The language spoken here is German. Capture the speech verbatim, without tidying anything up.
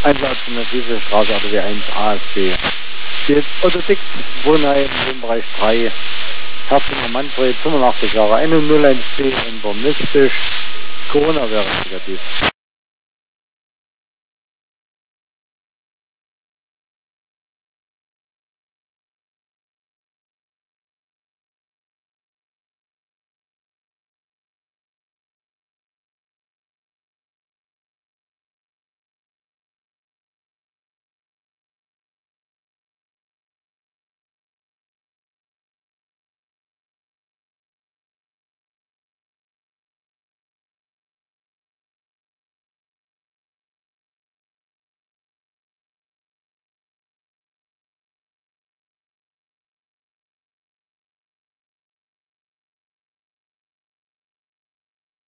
Einsatzalternative Straße A D W eins A F B. Steht Otto Dick, Wohnheim, Wohnbereich drei. Herzinger Manfred, fünfundachtzig Jahre, null eins B, internistisch. Corona wäre negativ.